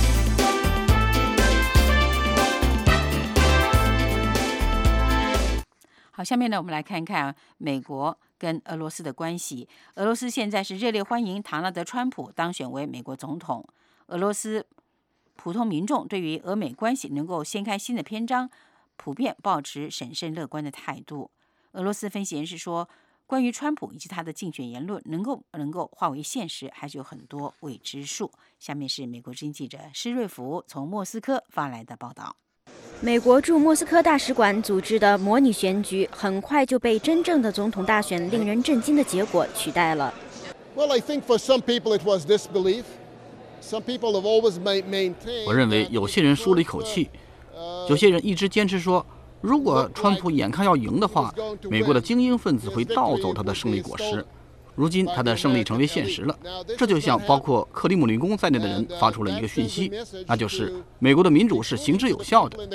好，下面呢，我们来看看美国跟俄罗斯的关系。俄罗斯现在是热烈欢迎唐纳德·川普当选为美国总统。俄罗斯普通民众对于俄美关系能够掀开新的篇章，普遍抱持审慎乐观的态度。俄罗斯分析人士说，关于川普以及他的竞选言论能够能够化为现实，还是有很多未知数。下面是美国之音记者施瑞福从莫斯科发来的报道。 美国驻莫斯科大使馆组织的模拟选举很快就被真正的总统大选令人震惊的结果取代了。 Well, I think for some people it was disbelief. Some people have always maintained. 我认为有些人舒了一口气，有些人一直坚持说，如果川普眼看要赢的话，美国的精英分子会盗走他的胜利果实。如今他的胜利成为现实了，这就像包括克里姆林宫在内的人发出了一个讯息，那就是美国的民主是行之有效的。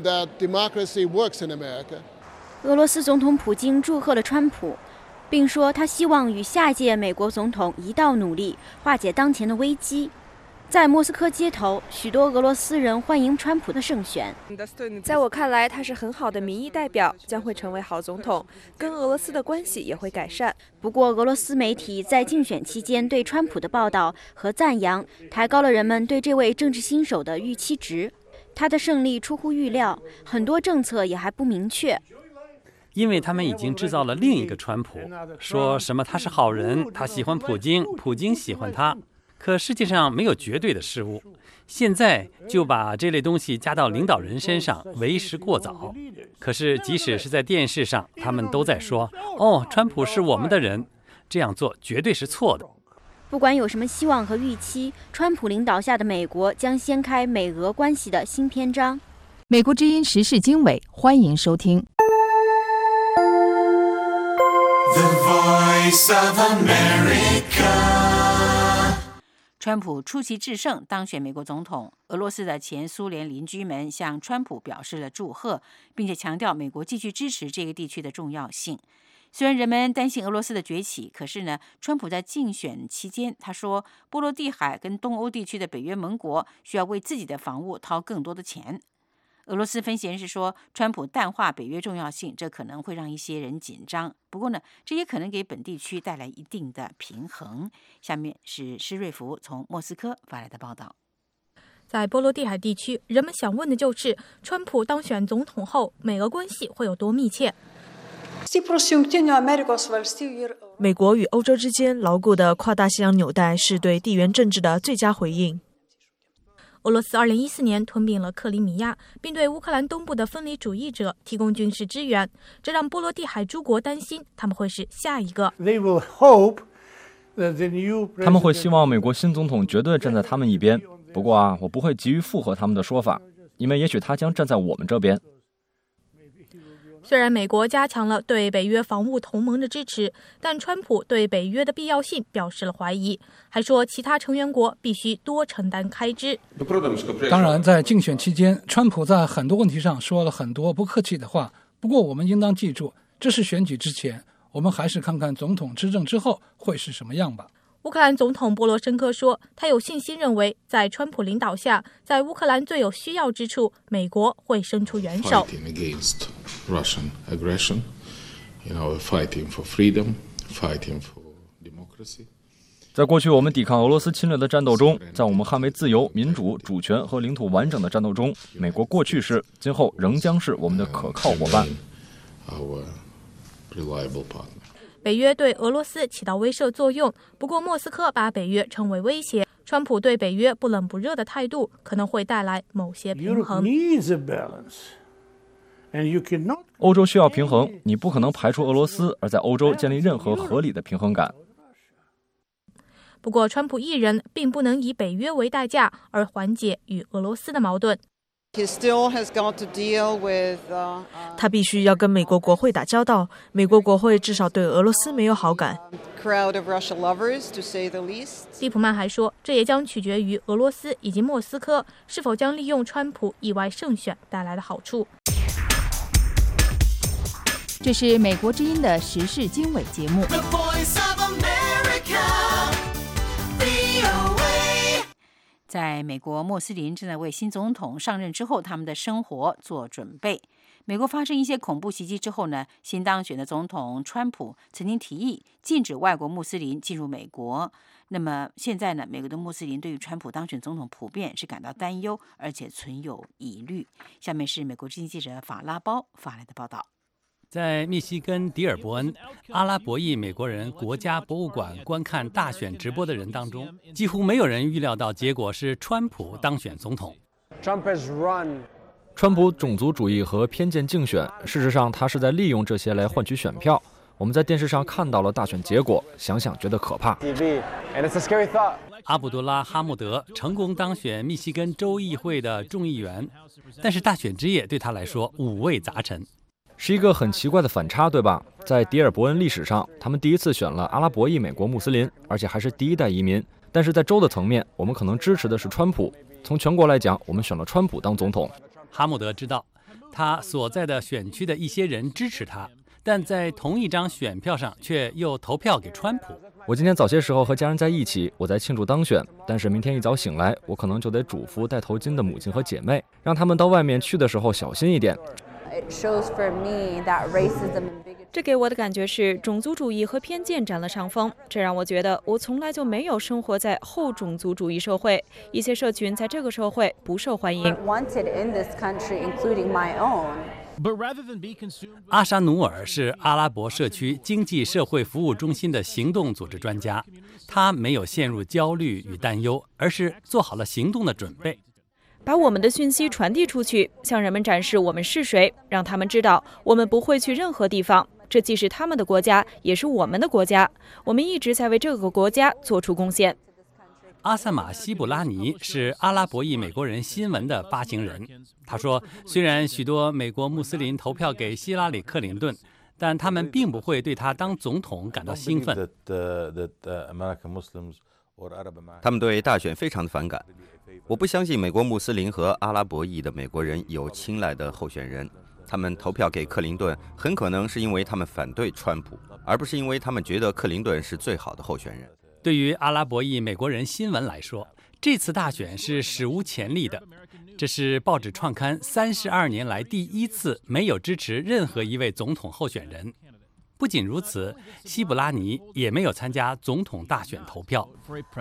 俄罗斯总统普京祝贺了川普，并说他希望与下一届美国总统一道努力，化解当前的危机。 在莫斯科街头，许多俄罗斯人欢迎川普的胜选。 在我看来，他是很好的民意代表，将会成为好总统，跟俄罗斯的关系也会改善。 不过，俄罗斯媒体在竞选期间对川普的报道和赞扬，抬高了人们对这位政治新手的预期值。他的胜利出乎预料，很多政策也还不明确。 因为他们已经制造了另一个川普，说什么他是好人，他喜欢普京，普京喜欢他。可世界上没有绝对的事物，现在就把这类东西加到领导人身上，为时过早。可是即使是在电视上，他们都在说：“哦，川普是我们的人。”这样做绝对是错的。 不管有什么希望和预期，川普领导下的美国将掀开美俄关系的新篇章。 美国之音时事经纬，欢迎收听。The Voice of America。川普出奇制胜，当选美国总统。俄罗斯的前苏联邻居们向川普表示了祝贺，并且强调美国继续支持这个地区的重要性。虽然人们担心俄罗斯的崛起，可是呢，川普在竞选期间他说，波罗的海跟东欧地区的北约盟国需要为自己的防务掏更多的钱。俄罗斯分析人士说，川普淡化北约重要性，这可能会让一些人紧张。不过呢，这也可能给本地区带来一定的平衡。下面是施瑞福从莫斯科发来的报道。 在波罗的海地区，人们想问的就是，川普当选总统后，美俄关系会有多密切？ 美国与欧洲之间牢固的跨大西洋纽带是对地缘政治的最佳回应。 俄罗斯二零一四年吞并了克里米亚，并对乌克兰东部的分离主义者提供军事支援，这让波罗的海诸国担心他们会是下一个。 他们会希望美国新总统绝对站在他们一边。不过啊，我不会急于附和他们的说法，因为也许他将站在我们这边。 虽然美国加强了对北约防务同盟的支持，但川普对北约的必要性表示了怀疑，还说其他成员国必须多承担开支。 当然，在竞选期间，川普在很多问题上说了很多不客气的话。不过，我们应当记住，这是选举之前，我们还是看看总统执政之后会是什么样吧。 乌克兰总统波罗申科说，他有信心认为，在川普领导下，在乌克兰最有需要之处，美国会伸出援手。 Russian aggression, you know, fighting for freedom, fighting for democracy. 在过去我们抵抗俄罗斯侵略的战斗中，在我们捍卫自由、民主、主权和领土完整的战斗中，美国过去是，今后仍将是我们的可靠伙伴。 Our reliable partner. 北约对俄罗斯起到威慑作用，不过莫斯科把北约称为威胁。川普对北约不冷不热的态度可能会带来某些平衡。 欧洲需要平衡，你不可能排除俄罗斯，而在欧洲建立任何合理的平衡感。 不过，川普一人并不能以北约为代价而缓解与俄罗斯的矛盾。 他必须要跟美国国会打交道，美国国会至少对俄罗斯没有好感。 利普曼还说，这也将取决于俄罗斯以及莫斯科是否将利用川普意外胜选带来的好处。 这是美国之音的时事经纬节目。在美国，穆斯林正在为新总统上任之后他们的生活做准备。美国发生一些恐怖袭击之后呢，新当选的总统川普曾经提议禁止外国穆斯林进入美国。那么现在呢，美国的穆斯林对于川普当选总统普遍是感到担忧，而且存有疑虑。下面是美国之音记者法拉包发来的报道。 在密西根迪尔伯恩阿拉伯裔美国人国家博物馆观看大选直播的人当中，几乎没有人预料到结果是川普当选总统。 川普种族主义和偏见竞选，事实上他是在利用这些来换取选票。我们在电视上看到了大选结果，想想觉得可怕。 阿卜杜拉·哈穆德成功当选密西根州议会的众议员，但是大选之夜对他来说五味杂陈。 是一个很奇怪的反差，对吧？在迪尔伯恩历史上，他们第一次选了阿拉伯裔美国穆斯林，而且还是第一代移民。但是在州的层面，我们可能支持的是川普。从全国来讲，我们选了川普当总统。 哈穆德知道，他所在的选区的一些人支持他， 但在同一张选票上却又投票给川普。 我今天早些时候和家人在一起，我在庆祝当选，但是明天一早醒来，我可能就得嘱咐戴头巾的母亲和姐妹，让他们到外面去的时候小心一点。 这给我的感觉是种族主义和偏见占了上风，这让我觉得我从来就没有生活在后种族主义社会，一些社群在这个社会不受欢迎。 阿沙努尔是阿拉伯社区经济社会服务中心的行动组织专家，他没有陷入焦虑与担忧，而是做好了行动的准备。 把我们的讯息传递出去，向人们展示我们是谁，让他们知道我们不会去任何地方，这既是他们的国家，也是我们的国家，我们一直在为这个国家做出贡献。 阿萨马·希布拉尼是阿拉伯裔美国人新闻的发行人。他说，虽然许多美国穆斯林投票给希拉里·克林顿，但他们并不会对他当总统感到兴奋。 他们对大选非常的反感。我不相信美国穆斯林和阿拉伯裔的美国人有青睐的候选人。他们投票给克林顿，很可能是因为他们反对川普，而不是因为他们觉得克林顿是最好的候选人。 对于阿拉伯裔美国人新闻来说，这次大选是史无前例的。这是报纸创刊三十二年来第一次没有支持任何一位总统候选人。不仅如此，希布拉尼也没有参加总统大选投票。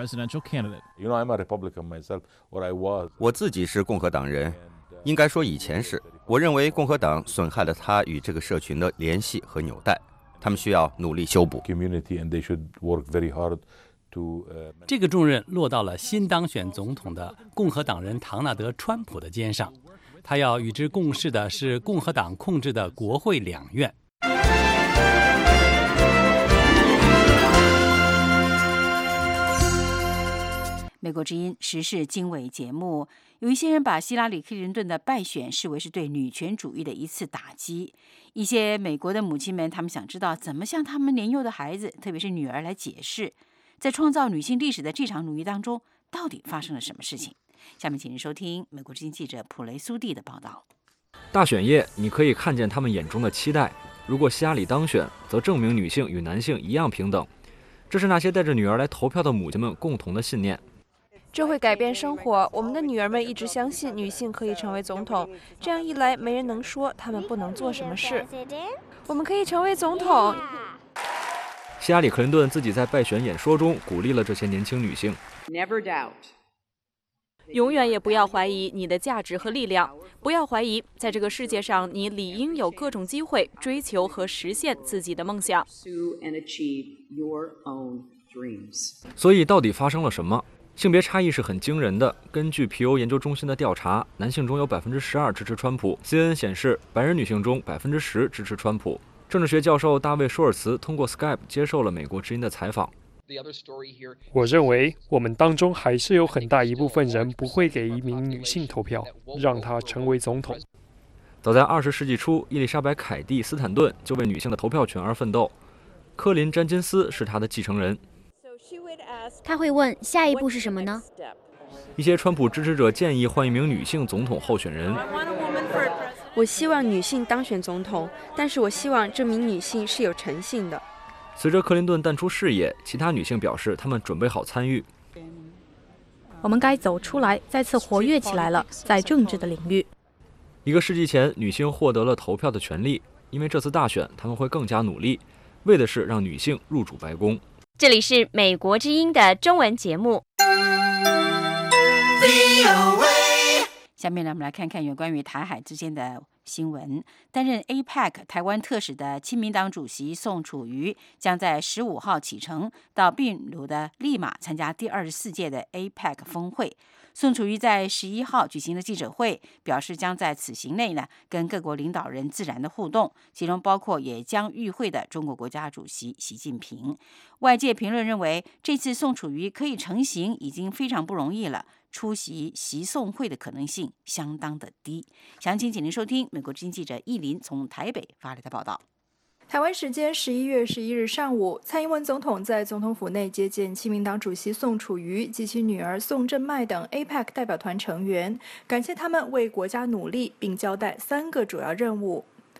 我自己是共和党人，应该说以前是。我认为共和党损害了他与这个社群的联系和纽带，他们需要努力修补。 这个重任落到了新当选总统的共和党人唐纳德·川普的肩上，他要与之共事的是共和党控制的国会两院。 美国之音时事经纬节目，有一些人把希拉里·克林顿的败选视为是对女权主义的一次打击。一些美国的母亲们，他们想知道怎么向他们年幼的孩子，特别是女儿来解释，在创造女性历史的这场努力当中，到底发生了什么事情？下面请您收听美国之音记者普雷苏蒂的报道。 大选夜，你可以看见他们眼中的期待。如果希拉里当选，则证明女性与男性一样平等。这是那些带着女儿来投票的母亲们共同的信念。 这会改变生活。我们的女儿们一直相信女性可以成为总统，这样一来，没人能说她们不能做什么事。我们可以成为总统。 希拉里·克林顿自己在败选演说中鼓励了这些年轻女性。 Never doubt. 永远也不要怀疑你的价值和力量，不要怀疑，在这个世界上，你理应有各种机会追求和实现自己的梦想。 所以，到底发生了什么？性别差异是很惊人的。根据皮尤研究中心的调查，男性中有百分之十二支持川普 ，C N N 显示，白人女性中百分之十支持川普。政治学教授大卫舒尔茨通过 Skype 接受了美国之音的采访。 我认为我们当中还是有很大一部分人不会给一名女性投票，让她成为总统。 早在二十世纪初，伊丽莎白·凯蒂·斯坦顿就为女性的投票权而奋斗，科林·詹金斯是她的继承人。 他会问下一步是什么呢？ 一些川普支持者建议换一名女性总统候选人。 我希望女性当选总统，但是我希望这名女性是有诚信的。 随着克林顿淡出视野，其他女性表示她们准备好参与。 我们该走出来，再次活跃起来了，在政治的领域。 一个世纪前，女性获得了投票的权利，因为这次大选，她们会更加努力，为的是让女性入主白宫。 这里是美国之音的中文节目。 下面呢，我们来看看有关于台海之间的新闻。担任 A P E C 台湾特使的亲民党主席宋楚瑜将在十五号启程到秘鲁的利马参加第二十四届的 A P E C 峰会。宋楚瑜在十一号举行的记者会表示，将在此行内呢跟各国领导人自然的互动，其中包括也将与会的中国国家主席习近平。外界评论认为，这次宋楚瑜可以成行已经非常不容易了，出席习宋会的可能性相当的低。详情请您收听美国之音记者易林从台北发来的报道。 台湾时间十一月十一日上午，蔡英文总统在总统府内接见亲民党主席宋楚瑜及其女儿宋正迈等 A P E C 代表团成员，感谢他们为国家努力，并交代三个主要任务。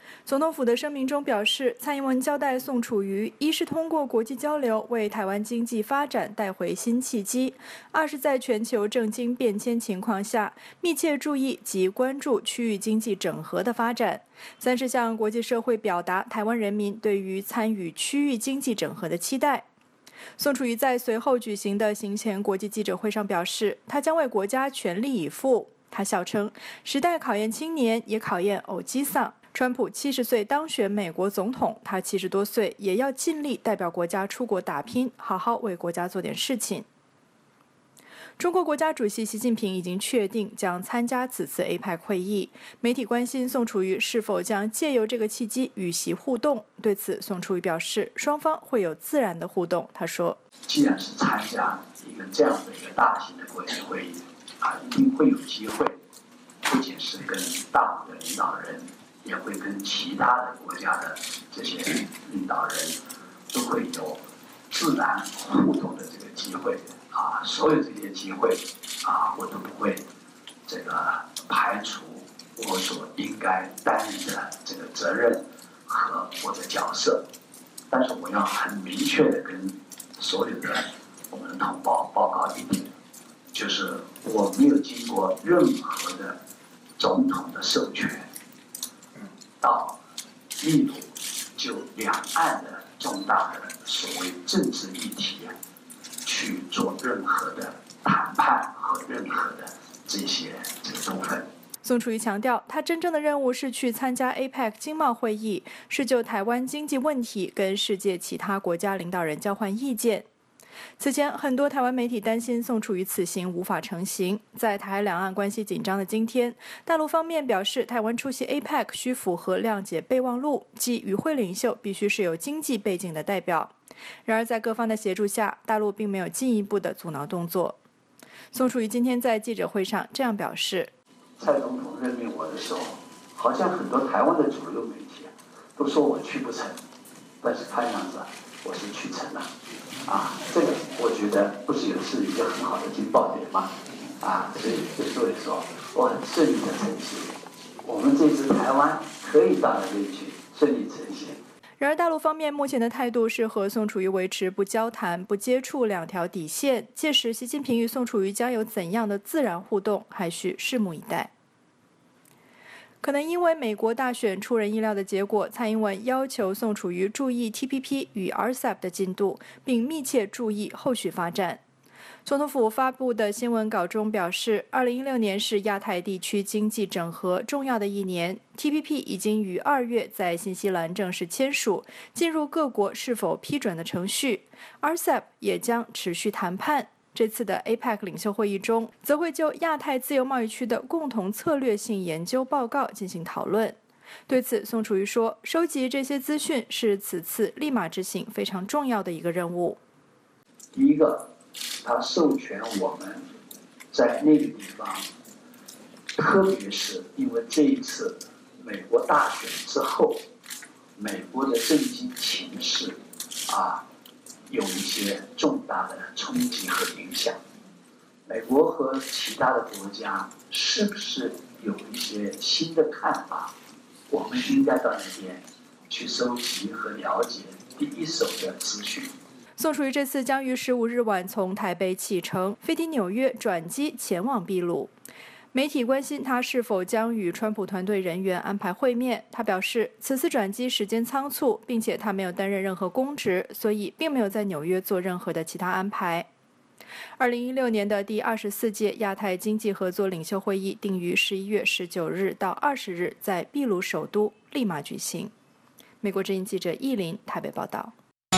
总统府的声明中表示，蔡英文交代宋楚瑜，一是通过国际交流为台湾经济发展带回新契机，二是在全球政经变迁情况下，密切注意及关注区域经济整合的发展，三是向国际社会表达台湾人民对于参与区域经济整合的期待。宋楚瑜在随后举行的行前国际记者会上表示，他将为国家全力以赴。他笑称，时代考验青年，也考验欧基桑。川普七十岁当选美国总统，他七十多岁也要尽力代表国家出国打拼，好好为国家做点事情。中国国家主席习近平已经确定将参加此次 A P E C 会议。媒体关心宋楚瑜是否将借由这个契机与习互动，对此宋楚瑜表示，双方会有自然的互动。他说：“ 既然是参加一个这样的一个大型的国际会议，啊，一定会有机会，不仅是跟大陆的领导人。”也会跟其他的国家的这些领导人都会有自然互动的这个机会啊，所有这些机会啊，我都不会这个排除我所应该担任的这个责任和我的角色，但是我要很明确的跟所有的我们的同胞报告一点，就是我没有经过任何的总统的授权。到秘鲁就两岸的重大的所谓政治议题啊，去做任何的谈判和任何的这些这个部分。 宋楚瑜强调，他真正的任务是去参加 A P E C 经贸会议，是就台湾经济问题跟世界其他国家领导人交换意见。此前，很多台湾媒体担心宋楚瑜此行无法成行。在台海两岸关系紧张的今天，大陆方面表示，台湾出席 A P E C 需符合谅解备忘录，即与会领袖必须是有经济背景的代表。然而，在各方的协助下，大陆并没有进一步的阻挠动作。宋楚瑜今天在记者会上这样表示：“ 蔡总统任命我的时候，好像很多台湾的主流媒体都说我去不成，但是看样子我是去成了。”啊，这个我觉得不是也是一个很好的经报点吗？啊，所以所以说我很顺利的成行，我们这次台湾可以到那边去顺利成行。 然而，大陆方面目前的态度是和宋楚瑜维持不交谈、不接触两条底线。届时，习近平与宋楚瑜将有怎样的自然互动，还需拭目以待。可能因为美国大选出人意料的结果，蔡英文要求宋楚瑜注意 T P P 与 R C E P 的进度，并密切注意后续发展。总统府发布的新闻稿中表示，二零一六年是亚太地区经济整合重要的一年 ，T P P 已经于二月在新西兰正式签署，进入各国是否批准的程序 ，R C E P 也将持续谈判。这次的 A P E C 领袖会议中，则会就亚太自由贸易区的共同策略性研究报告进行讨论。对此，宋楚瑜说，收集这些资讯是此次立马执行非常重要的一个任务。 第一个，他授权我们在那个地方，特别是因为这一次美国大选之后，美国的政经情势啊。有一些重大的冲击和影响，美国和其他的国家是不是有一些新的看法？我们应该到那边去收集和了解第一手的资讯。 宋楚瑜这次将于十五日晚从台北启程，飞抵纽约转机前往秘鲁。媒体关心他是否将与川普团队人员安排会面，他表示此次转机时间仓促，并且他没有担任任何公职，所以并没有在纽约做任何的其他安排。二零一六年的第二十四届亚太经济合作领袖会议定于十一月十九日到二十日在秘鲁首都利马举行。美国之音记者易林台北报道。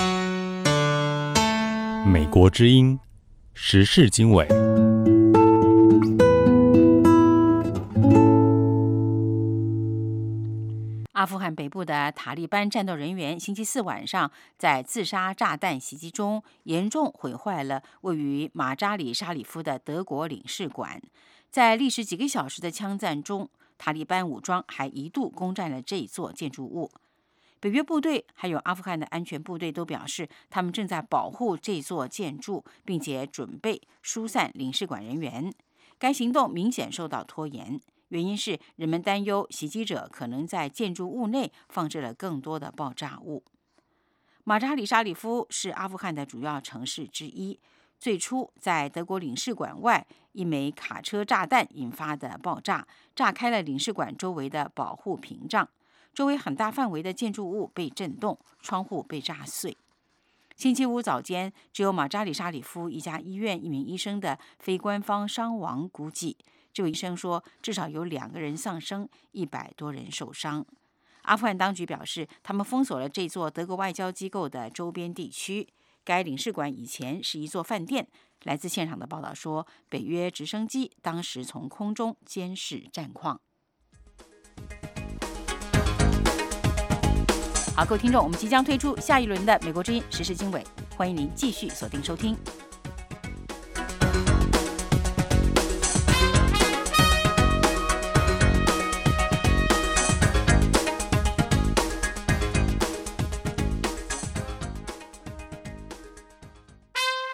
美国之音时事经纬。 阿富汗北部的塔利班战斗人员星期四晚上在自杀炸弹袭击中严重毁坏了位于马扎里沙里夫的德国领事馆。在历时几个小时的枪战中，塔利班武装还一度攻占了这一座建筑物。北约部队还有阿富汗的安全部队都表示，他们正在保护这座建筑，并且准备疏散领事馆人员。该行动明显受到拖延。 原因是人们担忧袭击者可能在建筑物内放置了更多的爆炸物。马扎里沙里夫是阿富汗的主要城市之一。最初，在德国领事馆外，一枚卡车炸弹引发的爆炸，炸开了领事馆周围的保护屏障，周围很大范围的建筑物被震动，窗户被炸碎。星期五早间，只有马扎里沙里夫一家医院一名医生的非官方伤亡估计，这位医生说，至少有两个人丧生，一百多人受伤。阿富汗当局表示，他们封锁了这座德国外交机构的周边地区。该领事馆以前是一座饭店。来自现场的报道说，北约直升机当时从空中监视战况。好，各位听众，我们即将推出下一轮的美国之音时事经纬，欢迎您继续锁定收听。